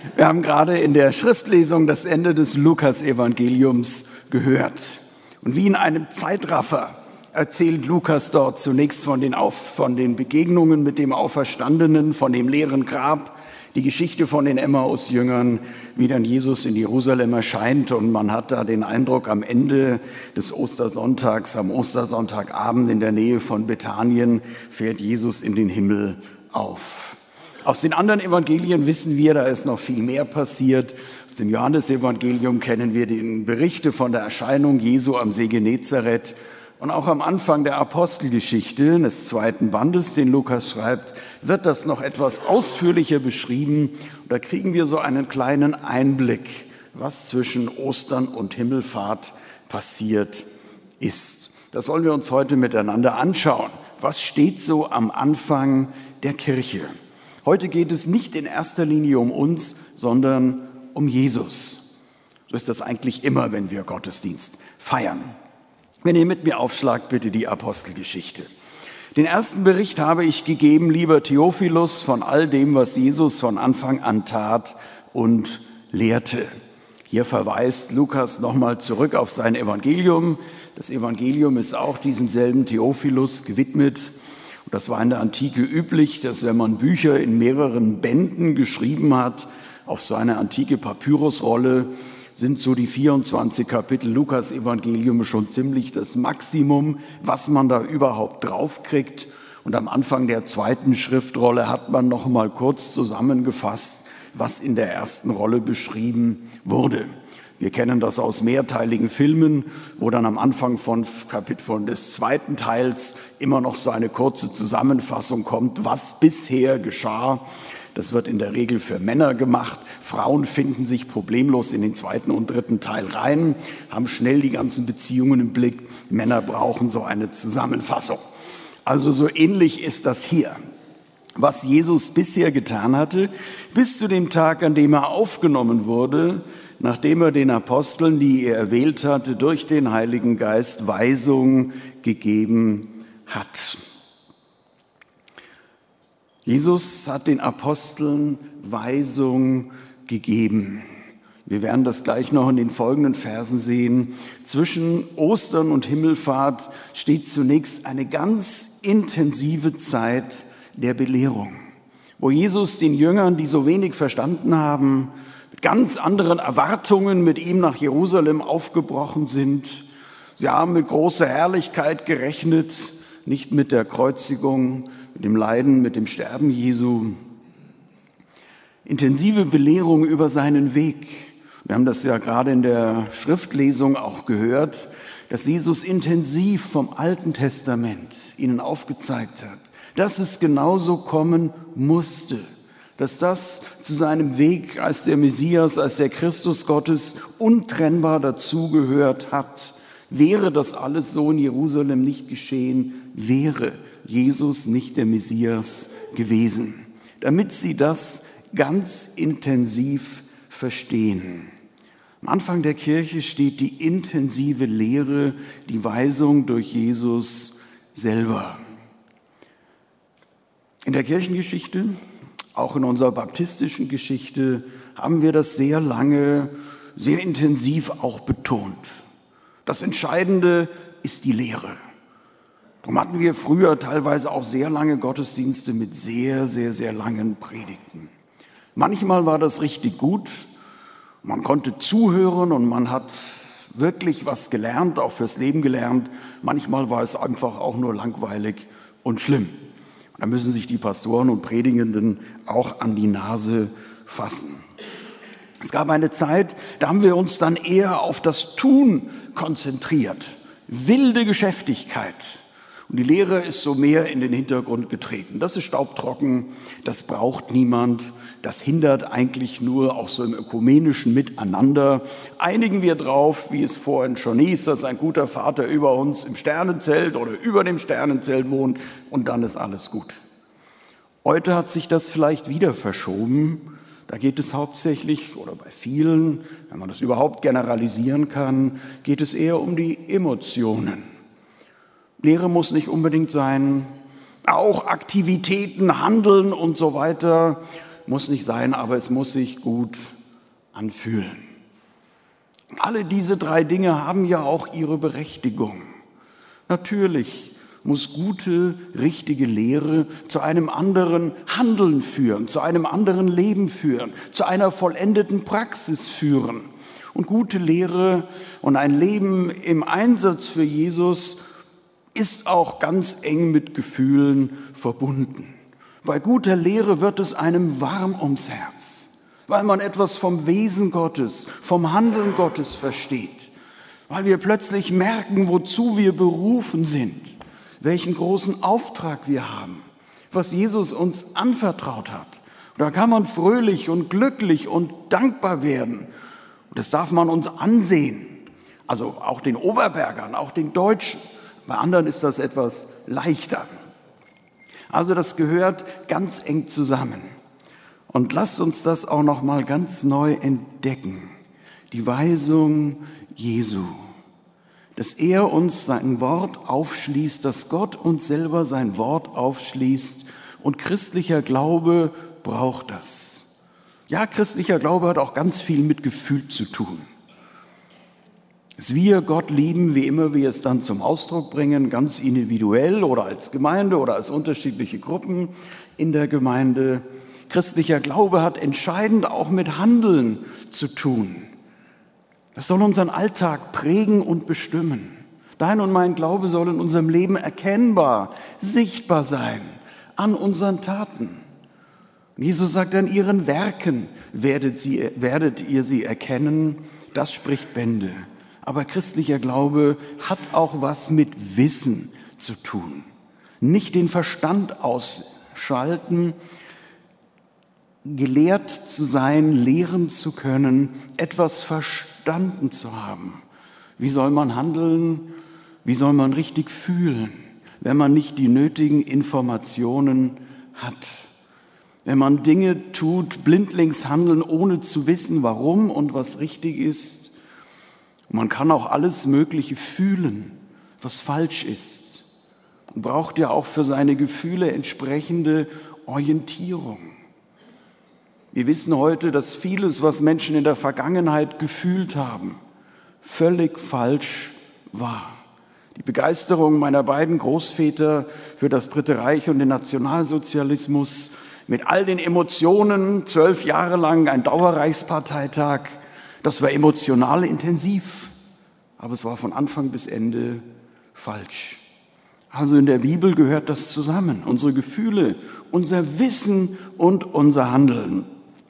Wir haben gerade in der Schriftlesung das Ende des Lukas-Evangeliums gehört. Und wie in einem Zeitraffer erzählt Lukas dort zunächst von den Begegnungen mit dem Auferstandenen, von dem leeren Grab, die Geschichte von den Emmaus-Jüngern, wie dann Jesus in Jerusalem erscheint. Und man hat da den Eindruck, am Ende des Ostersonntags, am Ostersonntagabend in der Nähe von Bethanien, fährt Jesus in den Himmel auf. Aus den anderen Evangelien wissen wir, da ist noch viel mehr passiert. Aus dem Johannesevangelium kennen wir die Berichte von der Erscheinung Jesu am See Genezareth. Und auch am Anfang der Apostelgeschichte, des 2. Bandes, den Lukas schreibt, wird das noch etwas ausführlicher beschrieben. Und da kriegen wir so einen kleinen Einblick, was zwischen Ostern und Himmelfahrt passiert ist. Das wollen wir uns heute miteinander anschauen. Was steht so am Anfang der Kirche? Heute geht es nicht in erster Linie um uns, sondern um Jesus. So ist das eigentlich immer, wenn wir Gottesdienst feiern. Wenn ihr mit mir aufschlagt, bitte die Apostelgeschichte. Den ersten Bericht habe ich gegeben, lieber Theophilus, von all dem, was Jesus von Anfang an tat und lehrte. Hier verweist Lukas nochmal zurück auf sein Evangelium. Das Evangelium ist auch diesem selben Theophilus gewidmet. Und das war in der Antike üblich, dass wenn man Bücher in mehreren Bänden geschrieben hat, auf so eine antike Papyrusrolle, sind so die 24 Kapitel Lukas-Evangelium schon ziemlich das Maximum, was man da überhaupt draufkriegt. Und am Anfang der zweiten Schriftrolle hat man noch mal kurz zusammengefasst, was in der ersten Rolle beschrieben wurde. Wir kennen das aus mehrteiligen Filmen, wo dann am Anfang des zweiten Teils immer noch so eine kurze Zusammenfassung kommt, was bisher geschah. Das wird in der Regel für Männer gemacht. Frauen finden sich problemlos in den zweiten und dritten Teil rein, haben schnell die ganzen Beziehungen im Blick. Männer brauchen so eine Zusammenfassung. Also so ähnlich ist das hier. Was Jesus bisher getan hatte, bis zu dem Tag, an dem er aufgenommen wurde, nachdem er den Aposteln, die er erwählt hatte, durch den Heiligen Geist Weisung gegeben hat. Jesus hat den Aposteln Weisung gegeben. Wir werden das gleich noch in den folgenden Versen sehen. Zwischen Ostern und Himmelfahrt steht zunächst eine ganz intensive Zeit der Belehrung, wo Jesus den Jüngern, die so wenig verstanden haben, mit ganz anderen Erwartungen mit ihm nach Jerusalem aufgebrochen sind. Sie haben mit großer Herrlichkeit gerechnet, nicht mit der Kreuzigung, mit dem Leiden, mit dem Sterben Jesu. Intensive Belehrung über seinen Weg. Wir haben das ja gerade in der Schriftlesung auch gehört, dass Jesus intensiv vom Alten Testament ihnen aufgezeigt hat, dass es genauso kommen musste, dass das zu seinem Weg als der Messias, als der Christus Gottes untrennbar dazugehört hat. Wäre das alles so in Jerusalem nicht geschehen, wäre Jesus nicht der Messias gewesen. Damit sie das ganz intensiv verstehen. Am Anfang der Kirche steht die intensive Lehre, die Weisung durch Jesus selber. In der Kirchengeschichte, auch in unserer baptistischen Geschichte, haben wir das sehr lange, sehr intensiv auch betont. Das Entscheidende ist die Lehre. Darum hatten wir früher teilweise auch sehr lange Gottesdienste mit sehr, sehr, sehr langen Predigten. Manchmal war das richtig gut. Man konnte zuhören und man hat wirklich was gelernt, auch fürs Leben gelernt. Manchmal war es einfach auch nur langweilig und schlimm. Da müssen sich die Pastoren und Predigenden auch an die Nase fassen. Es gab eine Zeit, da haben wir uns dann eher auf das Tun konzentriert. Wilde Geschäftigkeit. Und die Lehre ist so mehr in den Hintergrund getreten. Das ist staubtrocken, das braucht niemand, das hindert eigentlich nur auch so im ökumenischen Miteinander. Einigen wir drauf, wie es vorhin schon hieß, dass ein guter Vater über uns im Sternenzelt oder über dem Sternenzelt wohnt und dann ist alles gut. Heute hat sich das vielleicht wieder verschoben. Da geht es hauptsächlich, oder bei vielen, wenn man das überhaupt generalisieren kann, geht es eher um die Emotionen. Lehre muss nicht unbedingt sein, auch Aktivitäten, Handeln und so weiter muss nicht sein, aber es muss sich gut anfühlen. Alle diese drei Dinge haben ja auch ihre Berechtigung. Natürlich muss gute, richtige Lehre zu einem anderen Handeln führen, zu einem anderen Leben führen, zu einer vollendeten Praxis führen. Und gute Lehre und ein Leben im Einsatz für Jesus ist auch ganz eng mit Gefühlen verbunden. Bei guter Lehre wird es einem warm ums Herz, weil man etwas vom Wesen Gottes, vom Handeln Gottes versteht, weil wir plötzlich merken, wozu wir berufen sind, welchen großen Auftrag wir haben, was Jesus uns anvertraut hat. Und da kann man fröhlich und glücklich und dankbar werden. Und das darf man uns ansehen, also auch den Oberbergern, auch den Deutschen. Bei anderen ist das etwas leichter. Also das gehört ganz eng zusammen. Und lasst uns das auch noch mal ganz neu entdecken. Die Weisung Jesu, dass er uns sein Wort aufschließt, dass Gott uns selber sein Wort aufschließt. Und christlicher Glaube braucht das. Ja, christlicher Glaube hat auch ganz viel mit Gefühl zu tun. Dass wir Gott lieben, wie immer wir es dann zum Ausdruck bringen, ganz individuell oder als Gemeinde oder als unterschiedliche Gruppen in der Gemeinde. Christlicher Glaube hat entscheidend auch mit Handeln zu tun. Das soll unseren Alltag prägen und bestimmen. Dein und mein Glaube soll in unserem Leben erkennbar, sichtbar sein, an unseren Taten. Jesus sagt, an ihren Werken werdet ihr sie erkennen. Das spricht Bände. Aber christlicher Glaube hat auch was mit Wissen zu tun. Nicht den Verstand ausschalten, gelehrt zu sein, lehren zu können, etwas verstanden zu haben. Wie soll man handeln? Wie soll man richtig fühlen, wenn man nicht die nötigen Informationen hat? Wenn man Dinge tut, blindlings handeln, ohne zu wissen, warum und was richtig ist. Man kann auch alles Mögliche fühlen, was falsch ist. Man braucht ja auch für seine Gefühle entsprechende Orientierung. Wir wissen heute, dass vieles, was Menschen in der Vergangenheit gefühlt haben, völlig falsch war. Die Begeisterung meiner beiden Großväter für das Dritte Reich und den Nationalsozialismus mit all den Emotionen, 12 Jahre lang ein Dauerreichsparteitag, das war emotional intensiv, aber es war von Anfang bis Ende falsch. Also in der Bibel gehört das zusammen, unsere Gefühle, unser Wissen und unser Handeln.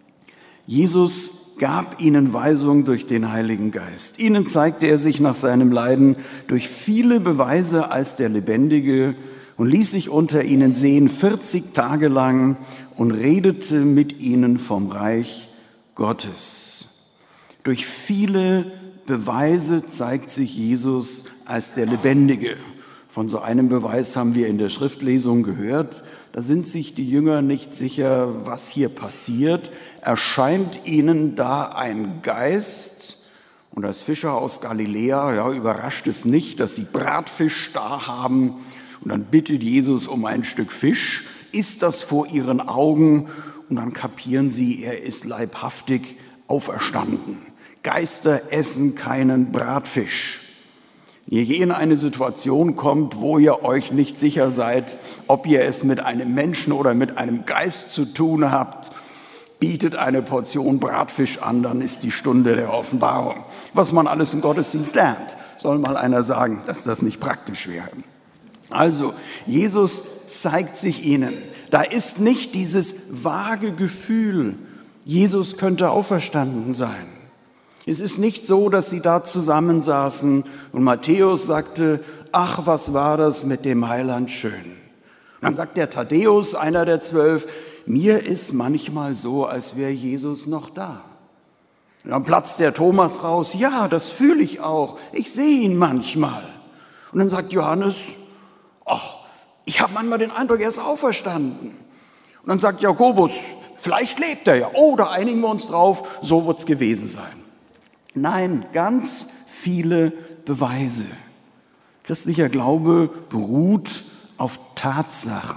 Jesus gab ihnen Weisung durch den Heiligen Geist. Ihnen zeigte er sich nach seinem Leiden durch viele Beweise als der Lebendige und ließ sich unter ihnen sehen 40 Tage lang und redete mit ihnen vom Reich Gottes. Durch viele Beweise zeigt sich Jesus als der Lebendige. Von so einem Beweis haben wir in der Schriftlesung gehört. Da sind sich die Jünger nicht sicher, was hier passiert. Erscheint ihnen da ein Geist? Und als Fischer aus Galiläa, überrascht es nicht, dass sie Bratfisch da haben. Und dann bittet Jesus um ein Stück Fisch, isst das vor ihren Augen und dann kapieren sie, er ist leibhaftig auferstanden. Geister essen keinen Bratfisch. Wenn ihr in eine Situation kommt, wo ihr euch nicht sicher seid, ob ihr es mit einem Menschen oder mit einem Geist zu tun habt, bietet eine Portion Bratfisch an, dann ist die Stunde der Offenbarung. Was man alles im Gottesdienst lernt, soll mal einer sagen, dass das nicht praktisch wäre. Also, Jesus zeigt sich ihnen. Da ist nicht dieses vage Gefühl, Jesus könnte auferstanden sein. Es ist nicht so, dass sie da zusammensaßen und Matthäus sagte, ach, was war das mit dem Heiland schön. Und dann sagt der Thaddäus, einer der 12, mir ist manchmal so, als wäre Jesus noch da. Und dann platzt der Thomas raus, ja, das fühle ich auch, ich sehe ihn manchmal. Und dann sagt Johannes, ach, ich habe manchmal den Eindruck, er ist auferstanden. Und dann sagt Jakobus, vielleicht lebt er ja. Oh, da einigen wir uns drauf, so wird es gewesen sein. Nein, ganz viele Beweise. Christlicher Glaube beruht auf Tatsachen.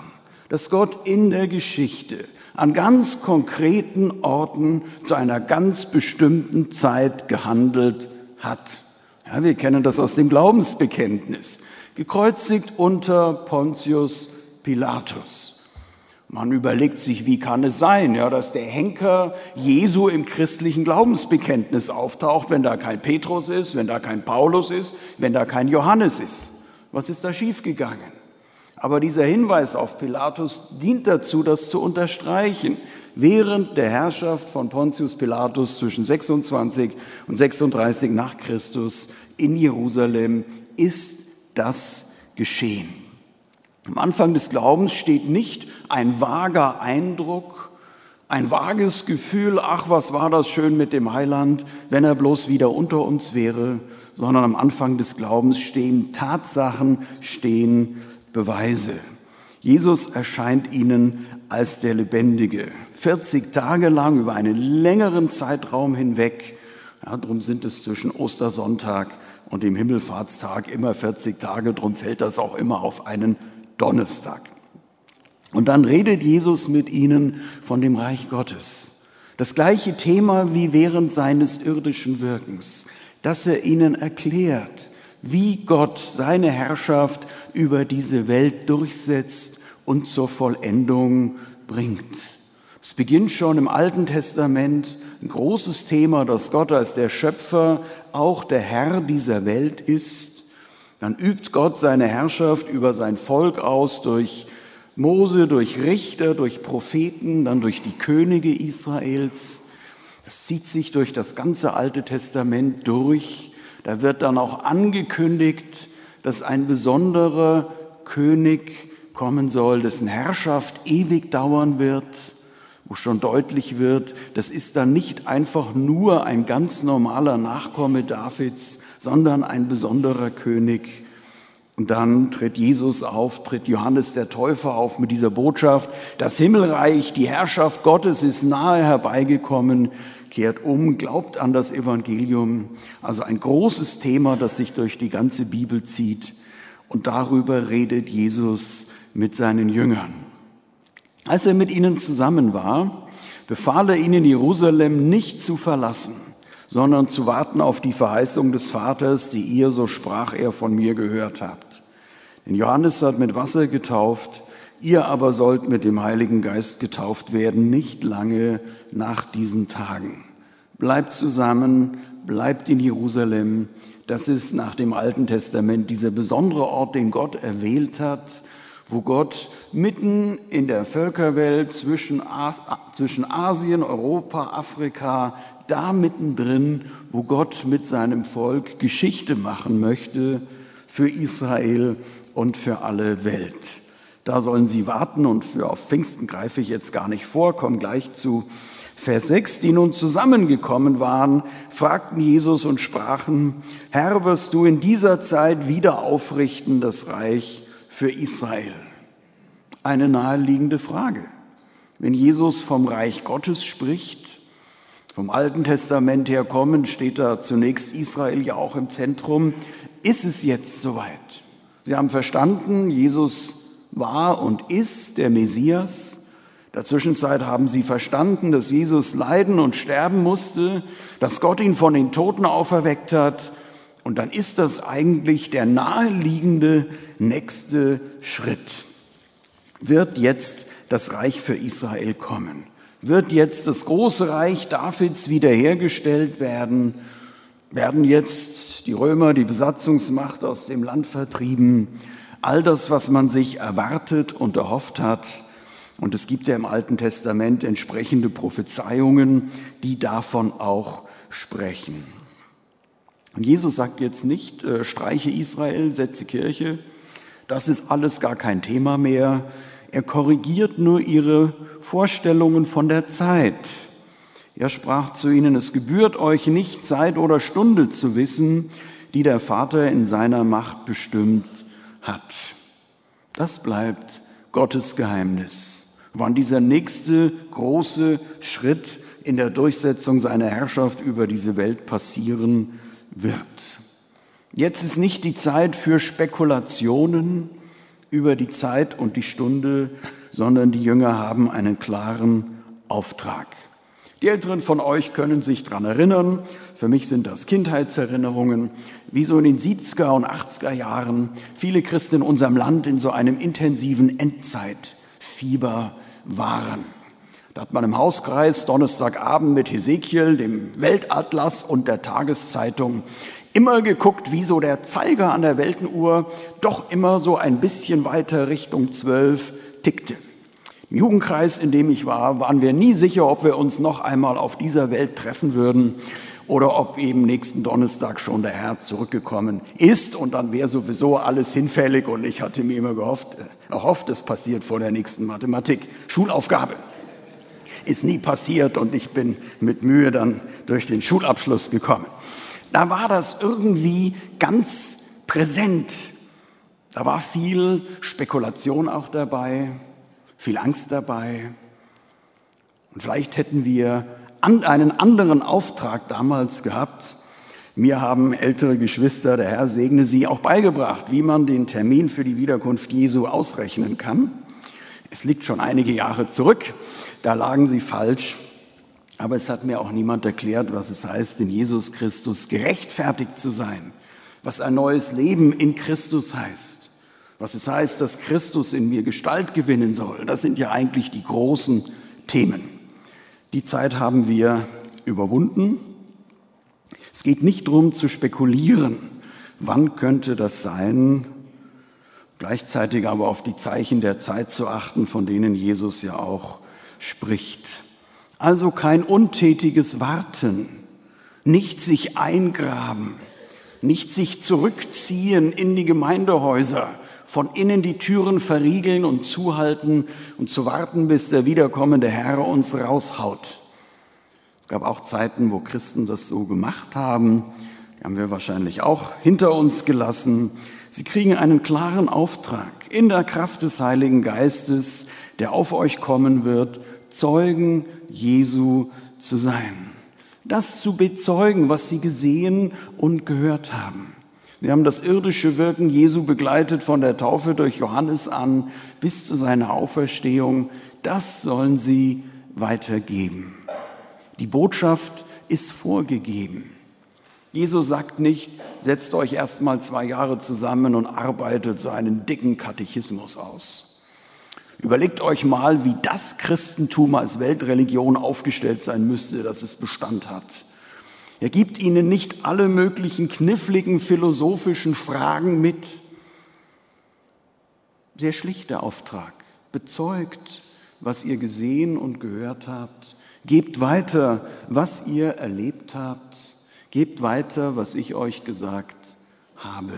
dass Gott in der Geschichte an ganz konkreten Orten zu einer ganz bestimmten Zeit gehandelt hat. Ja, wir kennen das aus dem Glaubensbekenntnis. Gekreuzigt unter Pontius Pilatus. Man überlegt sich, wie kann es sein, ja, dass der Henker Jesu im christlichen Glaubensbekenntnis auftaucht, wenn da kein Petrus ist, wenn da kein Paulus ist, wenn da kein Johannes ist. Was ist da schiefgegangen? Aber dieser Hinweis auf Pilatus dient dazu, das zu unterstreichen. Während der Herrschaft von Pontius Pilatus zwischen 26 und 36 nach Christus in Jerusalem ist das geschehen. Am Anfang des Glaubens steht nicht ein vager Eindruck, ein vages Gefühl, ach, was war das schön mit dem Heiland, wenn er bloß wieder unter uns wäre, sondern am Anfang des Glaubens stehen Tatsachen, stehen Beweise. Jesus erscheint ihnen als der Lebendige, 40 Tage lang über einen längeren Zeitraum hinweg. Ja, darum sind es zwischen Ostersonntag und dem Himmelfahrtstag immer 40 Tage, darum fällt das auch immer auf einen Donnerstag. Und dann redet Jesus mit ihnen von dem Reich Gottes. Das gleiche Thema wie während seines irdischen Wirkens, dass er ihnen erklärt, wie Gott seine Herrschaft über diese Welt durchsetzt und zur Vollendung bringt. Es beginnt schon im Alten Testament, ein großes Thema, dass Gott als der Schöpfer auch der Herr dieser Welt ist. Dann übt Gott seine Herrschaft über sein Volk aus durch Mose, durch Richter, durch Propheten, dann durch die Könige Israels. Das zieht sich durch das ganze Alte Testament durch. Da wird dann auch angekündigt, dass ein besonderer König kommen soll, dessen Herrschaft ewig dauern wird, wo schon deutlich wird, das ist dann nicht einfach nur ein ganz normaler Nachkomme Davids, sondern ein besonderer König. Und dann tritt Jesus auf, tritt Johannes der Täufer auf mit dieser Botschaft, das Himmelreich, die Herrschaft Gottes ist nahe herbeigekommen, kehrt um, glaubt an das Evangelium. Also ein großes Thema, das sich durch die ganze Bibel zieht. Und darüber redet Jesus mit seinen Jüngern. Als er mit ihnen zusammen war, befahl er ihnen, Jerusalem nicht zu verlassen, sondern zu warten auf die Verheißung des Vaters, die ihr, so sprach er, von mir gehört habt. Denn Johannes hat mit Wasser getauft, ihr aber sollt mit dem Heiligen Geist getauft werden, nicht lange nach diesen Tagen. Bleibt zusammen, bleibt in Jerusalem. Das ist nach dem Alten Testament dieser besondere Ort, den Gott erwählt hat, wo Gott mitten in der Völkerwelt zwischen Asien, Europa, Afrika, da mittendrin, wo Gott mit seinem Volk Geschichte machen möchte für Israel und für alle Welt. Da sollen sie warten und auf Pfingsten greife ich jetzt gar nicht vor, komme gleich zu Vers 6. Die nun zusammengekommen waren, fragten Jesus und sprachen, Herr, wirst du in dieser Zeit wieder aufrichten das Reich für Israel? Eine naheliegende Frage. Wenn Jesus vom Reich Gottes spricht, vom Alten Testament her kommend, steht da zunächst Israel ja auch im Zentrum. Ist es jetzt soweit? Sie haben verstanden, Jesus war und ist der Messias. In der Zwischenzeit haben sie verstanden, dass Jesus leiden und sterben musste, dass Gott ihn von den Toten auferweckt hat. Und dann ist das eigentlich der naheliegende nächste Schritt. Wird jetzt das Reich für Israel kommen? Wird jetzt das große Reich Davids wiederhergestellt werden? Werden jetzt die Römer, die Besatzungsmacht aus dem Land vertrieben? All das, was man sich erwartet und erhofft hat. Und es gibt ja im Alten Testament entsprechende Prophezeiungen, die davon auch sprechen. Und Jesus sagt jetzt nicht, streiche Israel, setze Kirche. Das ist alles gar kein Thema mehr. Er korrigiert nur ihre Vorstellungen von der Zeit. Er sprach zu ihnen, es gebührt euch nicht, Zeit oder Stunde zu wissen, die der Vater in seiner Macht bestimmt hat. Das bleibt Gottes Geheimnis. Wann dieser nächste große Schritt in der Durchsetzung seiner Herrschaft über diese Welt passieren wird. Jetzt ist nicht die Zeit für Spekulationen über die Zeit und die Stunde, sondern die Jünger haben einen klaren Auftrag. Die Älteren von euch können sich daran erinnern, für mich sind das Kindheitserinnerungen, wie so in den 70er und 80er Jahren viele Christen in unserem Land in so einem intensiven Endzeitfieber waren. Da hat man im Hauskreis Donnerstagabend mit Hesekiel, dem Weltatlas und der Tageszeitung immer geguckt, wie so der Zeiger an der Weltenuhr doch immer so ein bisschen weiter Richtung 12 tickte. Im Jugendkreis, in dem ich war, waren wir nie sicher, ob wir uns noch einmal auf dieser Welt treffen würden oder ob eben nächsten Donnerstag schon der Herr zurückgekommen ist und dann wäre sowieso alles hinfällig und ich hatte mir immer erhofft, es passiert vor der nächsten Mathematik-Schulaufgabe. Ist nie passiert und ich bin mit Mühe dann durch den Schulabschluss gekommen. Da war das irgendwie ganz präsent. Da war viel Spekulation auch dabei, viel Angst dabei. Und vielleicht hätten wir einen anderen Auftrag damals gehabt. Mir haben ältere Geschwister, der Herr segne sie, auch beigebracht, wie man den Termin für die Wiederkunft Jesu ausrechnen kann. Es liegt schon einige Jahre zurück, da lagen sie falsch. Aber es hat mir auch niemand erklärt, was es heißt, in Jesus Christus gerechtfertigt zu sein, was ein neues Leben in Christus heißt, was es heißt, dass Christus in mir Gestalt gewinnen soll. Das sind ja eigentlich die großen Themen. Die Zeit haben wir überwunden. Es geht nicht darum zu spekulieren, wann könnte das sein, gleichzeitig aber auf die Zeichen der Zeit zu achten, von denen Jesus ja auch spricht. Also kein untätiges Warten, nicht sich eingraben, nicht sich zurückziehen in die Gemeindehäuser, von innen die Türen verriegeln und zuhalten und zu warten, bis der wiederkommende Herr uns raushaut. Es gab auch Zeiten, wo Christen das so gemacht haben, die haben wir wahrscheinlich auch hinter uns gelassen. Sie kriegen einen klaren Auftrag in der Kraft des Heiligen Geistes, der auf euch kommen wird, Zeugen Jesu zu sein. Das zu bezeugen, was sie gesehen und gehört haben. Wir haben das irdische Wirken Jesu begleitet von der Taufe durch Johannes an bis zu seiner Auferstehung. Das sollen sie weitergeben. Die Botschaft ist vorgegeben. Jesus sagt nicht, setzt euch erst mal 2 Jahre zusammen und arbeitet so einen dicken Katechismus aus. Überlegt euch mal, wie das Christentum als Weltreligion aufgestellt sein müsste, dass es Bestand hat. Er gibt ihnen nicht alle möglichen kniffligen philosophischen Fragen mit. Sehr schlichter Auftrag. Bezeugt, was ihr gesehen und gehört habt. Gebt weiter, was ihr erlebt habt. Gebt weiter, was ich euch gesagt habe.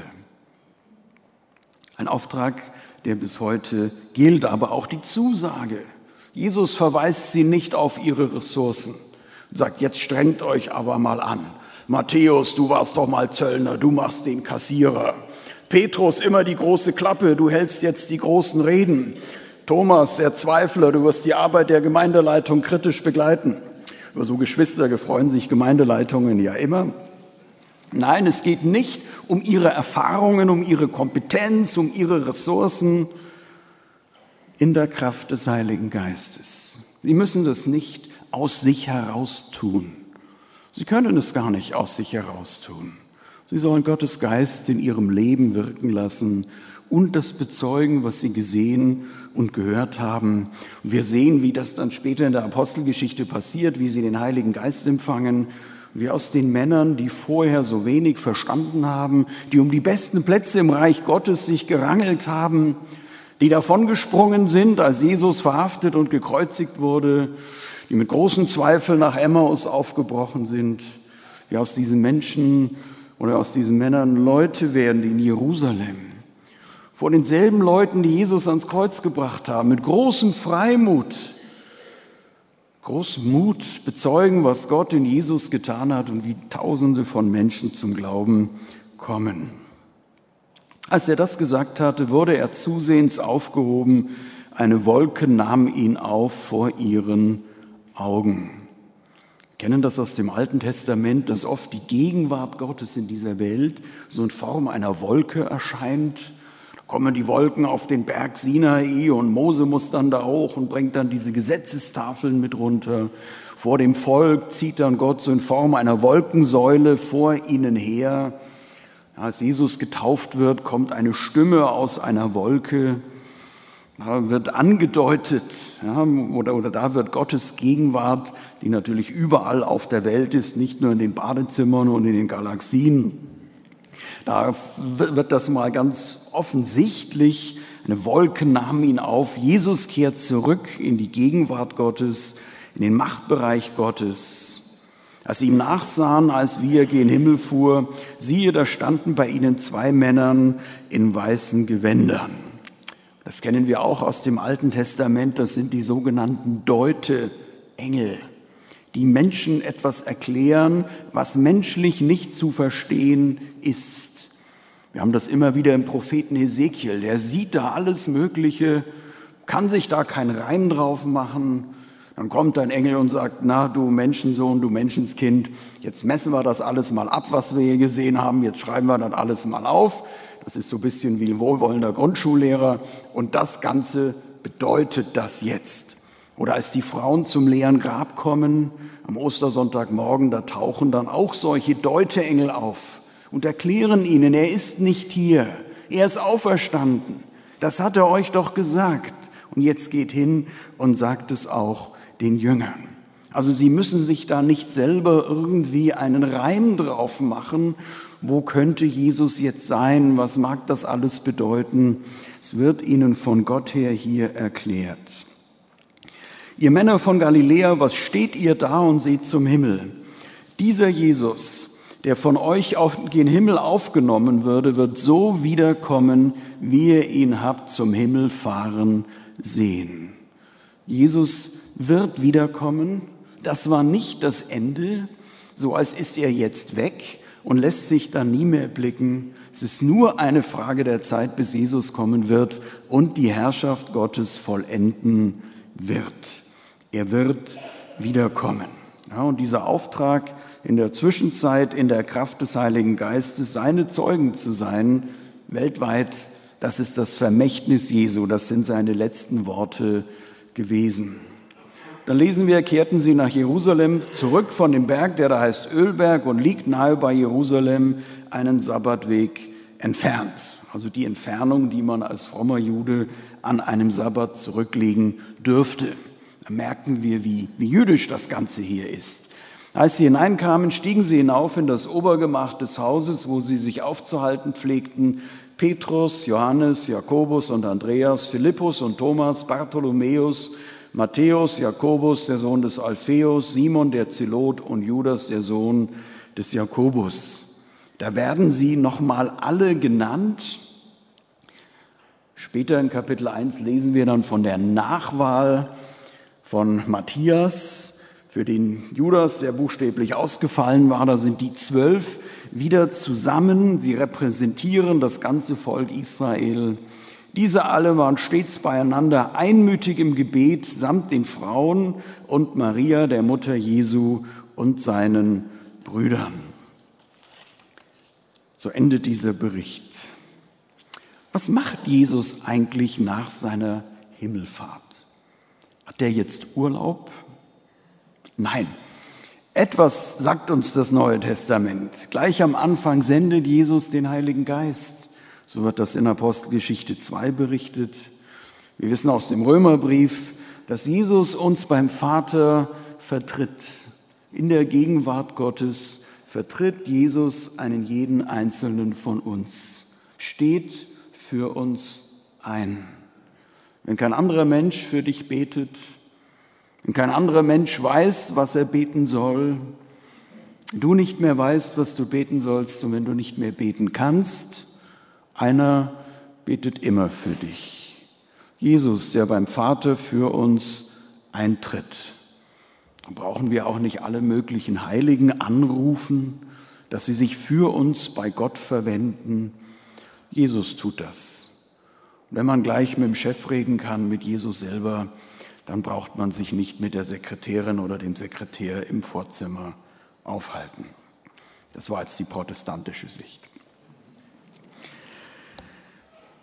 Ein Auftrag, der bis heute gilt, aber auch die Zusage. Jesus verweist sie nicht auf ihre Ressourcen und sagt, jetzt strengt euch aber mal an. Matthäus, du warst doch mal Zöllner, du machst den Kassierer. Petrus, immer die große Klappe, du hältst jetzt die großen Reden. Thomas, der Zweifler, du wirst die Arbeit der Gemeindeleitung kritisch begleiten. Über so Geschwister freuen sich Gemeindeleitungen ja immer. Nein, es geht nicht um ihre Erfahrungen, um ihre Kompetenz, um ihre Ressourcen in der Kraft des Heiligen Geistes. Sie müssen das nicht aus sich heraus tun. Sie können es gar nicht aus sich heraus tun. Sie sollen Gottes Geist in ihrem Leben wirken lassen und das bezeugen, was sie gesehen und gehört haben. Und wir sehen, wie das dann später in der Apostelgeschichte passiert, wie sie den Heiligen Geist empfangen, wie aus den Männern, die vorher so wenig verstanden haben, die um die besten Plätze im Reich Gottes sich gerangelt haben, die davongesprungen sind, als Jesus verhaftet und gekreuzigt wurde, die mit großen Zweifeln nach Emmaus aufgebrochen sind, wie aus diesen Menschen oder aus diesen Männern Leute werden, die in Jerusalem vor denselben Leuten, die Jesus ans Kreuz gebracht haben, mit großem Freimut, großem Mut bezeugen, was Gott in Jesus getan hat und wie Tausende von Menschen zum Glauben kommen. Als er das gesagt hatte, wurde er zusehends aufgehoben. Eine Wolke nahm ihn auf vor ihren Augen. Wir kennen das aus dem Alten Testament, dass oft die Gegenwart Gottes in dieser Welt so in Form einer Wolke erscheint. Da kommen die Wolken auf den Berg Sinai und Mose muss dann da hoch und bringt dann diese Gesetzestafeln mit runter. Vor dem Volk zieht dann Gott so in Form einer Wolkensäule vor ihnen her. Als Jesus getauft wird, kommt eine Stimme aus einer Wolke. Da wird angedeutet, oder da wird Gottes Gegenwart, die natürlich überall auf der Welt ist, nicht nur in den Badezimmern und in den Galaxien. Da wird das mal ganz offensichtlich. Eine Wolke nahm ihn auf. Jesus kehrt zurück in die Gegenwart Gottes, in den Machtbereich Gottes. Als sie ihm nachsahen, als wie er gen Himmel fuhr, siehe, da standen bei ihnen 2 Männern in weißen Gewändern. Das kennen wir auch aus dem Alten Testament. Das sind die sogenannten Deute-Engel, die Menschen etwas erklären, was menschlich nicht zu verstehen ist. Wir haben das immer wieder im Propheten Hesekiel. Der sieht da alles Mögliche, kann sich da keinen Reim drauf machen. Dann kommt ein Engel und sagt, na, du Menschensohn, du Menschenskind, jetzt messen wir das alles mal ab, was wir hier gesehen haben. Jetzt schreiben wir das alles mal auf. Das ist so ein bisschen wie ein wohlwollender Grundschullehrer. Und das Ganze bedeutet das jetzt. Oder als die Frauen zum leeren Grab kommen, am Ostersonntagmorgen, da tauchen dann auch solche Deuteengel auf und erklären ihnen, er ist nicht hier, er ist auferstanden. Das hat er euch doch gesagt. Und jetzt geht hin und sagt es auch den Jüngern. Also sie müssen sich da nicht selber irgendwie einen Reim drauf machen. Wo könnte Jesus jetzt sein? Was mag das alles bedeuten? Es wird ihnen von Gott her hier erklärt. Ihr Männer von Galiläa, was steht ihr da und seht zum Himmel? Dieser Jesus, der von euch auf den Himmel aufgenommen würde, wird so wiederkommen, wie ihr ihn habt zum Himmel fahren sehen. Jesus wird wiederkommen. Das war nicht das Ende, so als ist er jetzt weg und lässt sich dann nie mehr blicken. Es ist nur eine Frage der Zeit, bis Jesus kommen wird und die Herrschaft Gottes vollenden wird. Er wird wiederkommen. Ja, und dieser Auftrag in der Zwischenzeit in der Kraft des Heiligen Geistes, seine Zeugen zu sein, weltweit, das ist das Vermächtnis Jesu, das sind seine letzten Worte gewesen. Dann lesen wir, kehrten sie nach Jerusalem zurück von dem Berg, der da heißt Ölberg und liegt nahe bei Jerusalem, einen Sabbatweg entfernt. Also die Entfernung, die man als frommer Jude an einem Sabbat zurücklegen dürfte. Da merken wir, wie jüdisch das Ganze hier ist. Als sie hineinkamen, stiegen sie hinauf in das Obergemach des Hauses, wo sie sich aufzuhalten pflegten. Petrus, Johannes, Jakobus und Andreas, Philippus und Thomas, Bartholomäus, Matthäus, Jakobus, der Sohn des Alpheus, Simon, der Zelot und Judas, der Sohn des Jakobus. Da werden sie nochmal alle genannt. Später in Kapitel 1 lesen wir dann von der Nachwahl von Matthias, für den Judas, der buchstäblich ausgefallen war. Da sind die 12 wieder zusammen. Sie repräsentieren das ganze Volk Israel. Diese alle waren stets beieinander, einmütig im Gebet, samt den Frauen und Maria, der Mutter Jesu, und seinen Brüdern. So endet dieser Bericht. Was macht Jesus eigentlich nach seiner Himmelfahrt? Hat er jetzt Urlaub? Nein. Etwas sagt uns das Neue Testament. Gleich am Anfang sendet Jesus den Heiligen Geist. So wird das in Apostelgeschichte 2 berichtet. Wir wissen aus dem Römerbrief, dass Jesus uns beim Vater vertritt. In der Gegenwart Gottes vertritt Jesus einen jeden Einzelnen von uns, steht für uns ein. Wenn kein anderer Mensch für dich betet, wenn kein anderer Mensch weiß, was er beten soll, du nicht mehr weißt, was du beten sollst und wenn du nicht mehr beten kannst, einer betet immer für dich. Jesus, der beim Vater für uns eintritt. Dann brauchen wir auch nicht alle möglichen Heiligen anrufen, dass sie sich für uns bei Gott verwenden. Jesus tut das. Und wenn man gleich mit dem Chef reden kann, mit Jesus selber, dann braucht man sich nicht mit der Sekretärin oder dem Sekretär im Vorzimmer aufhalten. Das war jetzt die protestantische Sicht.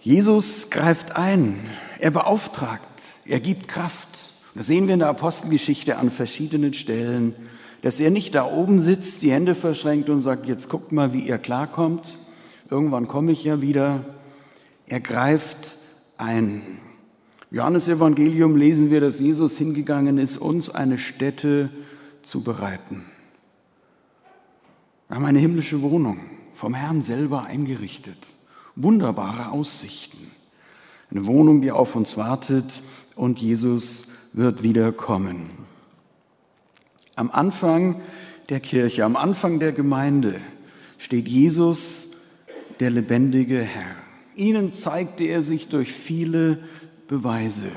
Jesus greift ein, er beauftragt, er gibt Kraft. Das sehen wir in der Apostelgeschichte an verschiedenen Stellen, dass er nicht da oben sitzt, die Hände verschränkt und sagt, jetzt guckt mal, wie ihr klarkommt. Irgendwann komme ich ja wieder. Er greift ein. Im Johannesevangelium lesen wir, dass Jesus hingegangen ist, uns eine Stätte zu bereiten. Wir haben eine himmlische Wohnung, vom Herrn selber eingerichtet. Wunderbare Aussichten. Eine Wohnung, die auf uns wartet und Jesus wird wieder kommen. Am Anfang der Kirche, am Anfang der Gemeinde steht Jesus, der lebendige Herr. Ihnen zeigte er sich durch viele Beweise.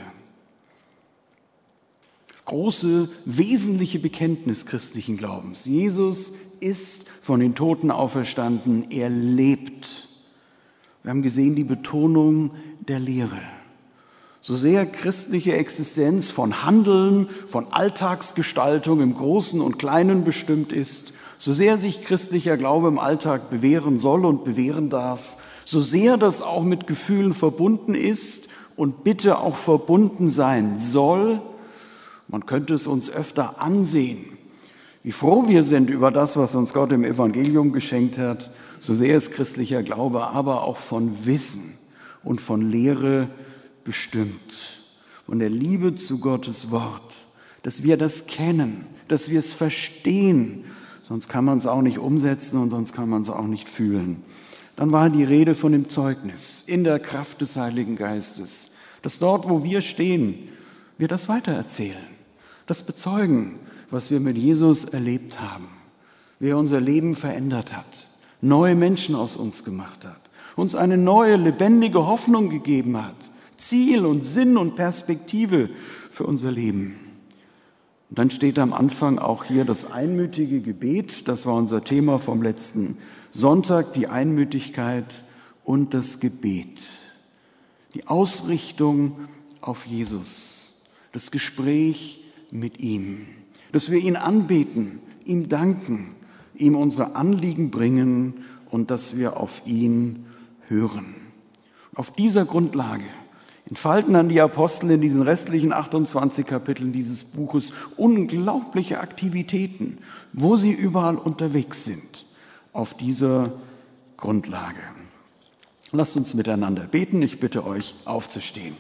Das große, wesentliche Bekenntnis christlichen Glaubens. Jesus ist von den Toten auferstanden, er lebt. Wir haben gesehen die Betonung der Lehre. So sehr christliche Existenz von Handeln, von Alltagsgestaltung im Großen und Kleinen bestimmt ist, so sehr sich christlicher Glaube im Alltag bewähren soll und bewähren darf, so sehr das auch mit Gefühlen verbunden ist und bitte auch verbunden sein soll, man könnte es uns öfter ansehen, wie froh wir sind über das, was uns Gott im Evangelium geschenkt hat, so sehr ist christlicher Glaube aber auch von Wissen und von Lehre bestimmt, von der Liebe zu Gottes Wort, dass wir das kennen, dass wir es verstehen, sonst kann man es auch nicht umsetzen und sonst kann man es auch nicht fühlen. Dann war die Rede von dem Zeugnis in der Kraft des Heiligen Geistes, dass dort, wo wir stehen, wir das weitererzählen, das bezeugen, was wir mit Jesus erlebt haben, wie er unser Leben verändert hat, neue Menschen aus uns gemacht hat, uns eine neue, lebendige Hoffnung gegeben hat, Ziel und Sinn und Perspektive für unser Leben. Und dann steht am Anfang auch hier das einmütige Gebet, das war unser Thema vom letzten Sonntag, die Einmütigkeit und das Gebet. Die Ausrichtung auf Jesus, das Gespräch mit ihm, dass wir ihn anbeten, ihm danken, ihm unsere Anliegen bringen und dass wir auf ihn hören. Auf dieser Grundlage entfalten dann die Apostel in diesen restlichen 28 Kapiteln dieses Buches unglaubliche Aktivitäten, wo sie überall unterwegs sind, auf dieser Grundlage. Lasst uns miteinander beten. Ich bitte euch, aufzustehen.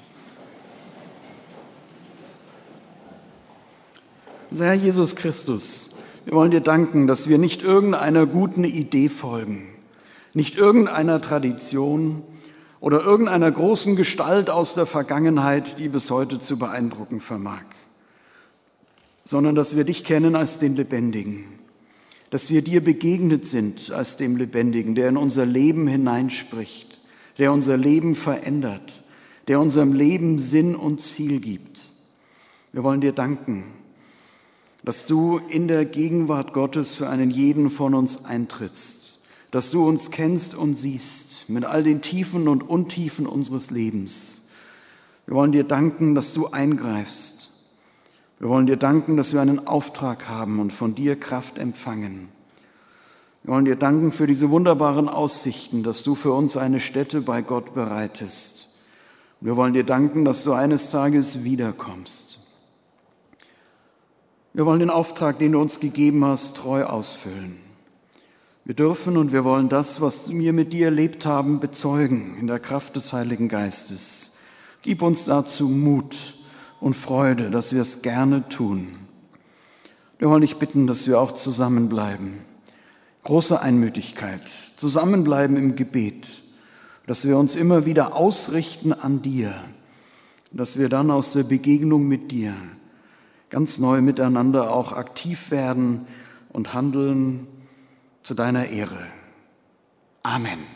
Unser Herr Jesus Christus, wir wollen dir danken, dass wir nicht irgendeiner guten Idee folgen, nicht irgendeiner Tradition oder irgendeiner großen Gestalt aus der Vergangenheit, die bis heute zu beeindrucken vermag, sondern dass wir dich kennen als den Lebendigen, dass wir dir begegnet sind als dem Lebendigen, der in unser Leben hineinspricht, der unser Leben verändert, der unserem Leben Sinn und Ziel gibt. Wir wollen dir danken, dass du in der Gegenwart Gottes für einen jeden von uns eintrittst, dass du uns kennst und siehst mit all den Tiefen und Untiefen unseres Lebens. Wir wollen dir danken, dass du eingreifst. Wir wollen dir danken, dass wir einen Auftrag haben und von dir Kraft empfangen. Wir wollen dir danken für diese wunderbaren Aussichten, dass du für uns eine Stätte bei Gott bereitest. Wir wollen dir danken, dass du eines Tages wiederkommst. Wir wollen den Auftrag, den du uns gegeben hast, treu ausfüllen. Wir dürfen und wir wollen das, was wir mit dir erlebt haben, bezeugen in der Kraft des Heiligen Geistes. Gib uns dazu Mut und Freude, dass wir es gerne tun. Wir wollen dich bitten, dass wir auch zusammenbleiben. Große Einmütigkeit, zusammenbleiben im Gebet, dass wir uns immer wieder ausrichten an dir, dass wir dann aus der Begegnung mit dir ganz neu miteinander auch aktiv werden und handeln zu deiner Ehre. Amen.